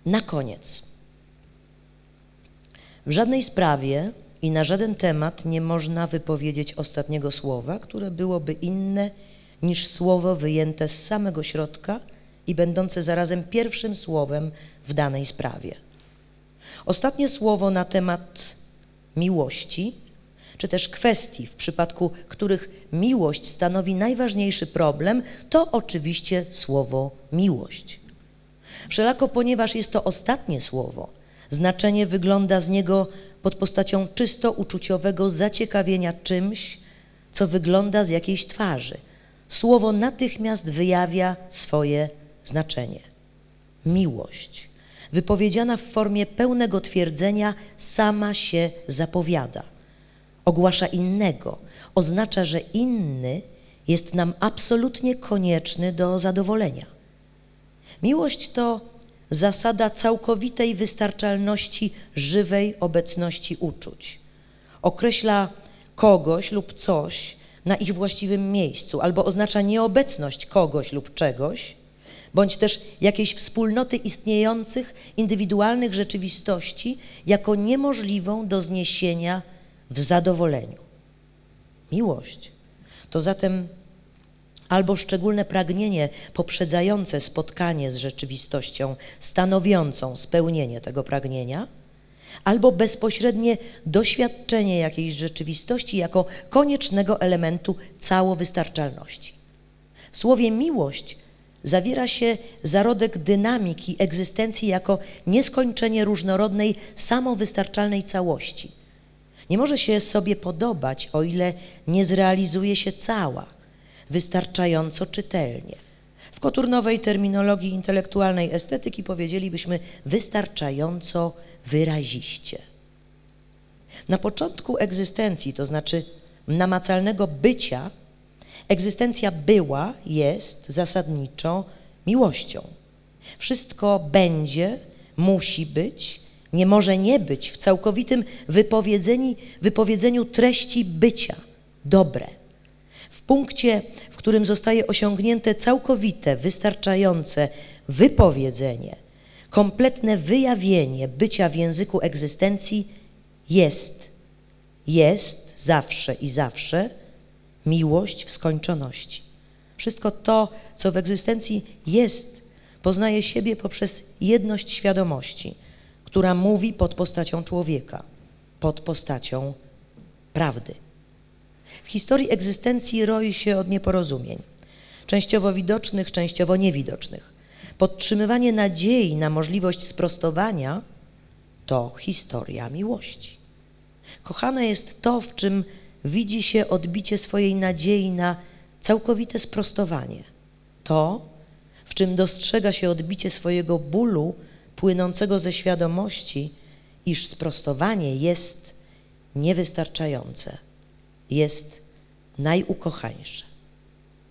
Na koniec. W żadnej sprawie i na żaden temat nie można wypowiedzieć ostatniego słowa, które byłoby inne niż słowo wyjęte z samego środka i będące zarazem pierwszym słowem w danej sprawie. Ostatnie słowo na temat miłości, czy też kwestii, w przypadku których miłość stanowi najważniejszy problem, to oczywiście słowo miłość. Wszelako, ponieważ jest to ostatnie słowo, znaczenie wygląda z niego pod postacią czysto uczuciowego zaciekawienia czymś, co wygląda z jakiejś twarzy. Słowo natychmiast wyjawia swoje znaczenie. Miłość, wypowiedziana w formie pełnego twierdzenia, sama się zapowiada. Ogłasza innego, oznacza, że inny jest nam absolutnie konieczny do zadowolenia. Miłość to zasada całkowitej wystarczalności żywej obecności uczuć. Określa kogoś lub coś na ich właściwym miejscu, albo oznacza nieobecność kogoś lub czegoś, bądź też jakiejś wspólnoty istniejących, indywidualnych rzeczywistości jako niemożliwą do zniesienia w zadowoleniu. Miłość to zatem albo szczególne pragnienie poprzedzające spotkanie z rzeczywistością, stanowiącą spełnienie tego pragnienia, albo bezpośrednie doświadczenie jakiejś rzeczywistości jako koniecznego elementu całowystarczalności. W słowie miłość zawiera się zarodek dynamiki egzystencji jako nieskończenie różnorodnej, samowystarczalnej całości. Nie może się sobie podobać, o ile nie zrealizuje się cała, wystarczająco czytelnie. W koturnowej terminologii intelektualnej estetyki powiedzielibyśmy wystarczająco wyraziście. Na początku egzystencji, to znaczy namacalnego bycia, egzystencja była, jest zasadniczo miłością. Wszystko będzie, musi być, nie może nie być w całkowitym wypowiedzeniu treści bycia, dobre. W punkcie, w którym zostaje osiągnięte całkowite, wystarczające wypowiedzenie, kompletne wyjawienie bycia w języku egzystencji jest zawsze i zawsze miłość w skończoności. Wszystko to, co w egzystencji jest, poznaje siebie poprzez jedność świadomości, która mówi pod postacią człowieka, pod postacią prawdy. W historii egzystencji roi się od nieporozumień, częściowo widocznych, częściowo niewidocznych. Podtrzymywanie nadziei na możliwość sprostowania to historia miłości. Kochane jest to, w czym widzi się odbicie swojej nadziei na całkowite sprostowanie. To, w czym dostrzega się odbicie swojego bólu płynącego ze świadomości, iż sprostowanie jest niewystarczające, jest najukochańsze.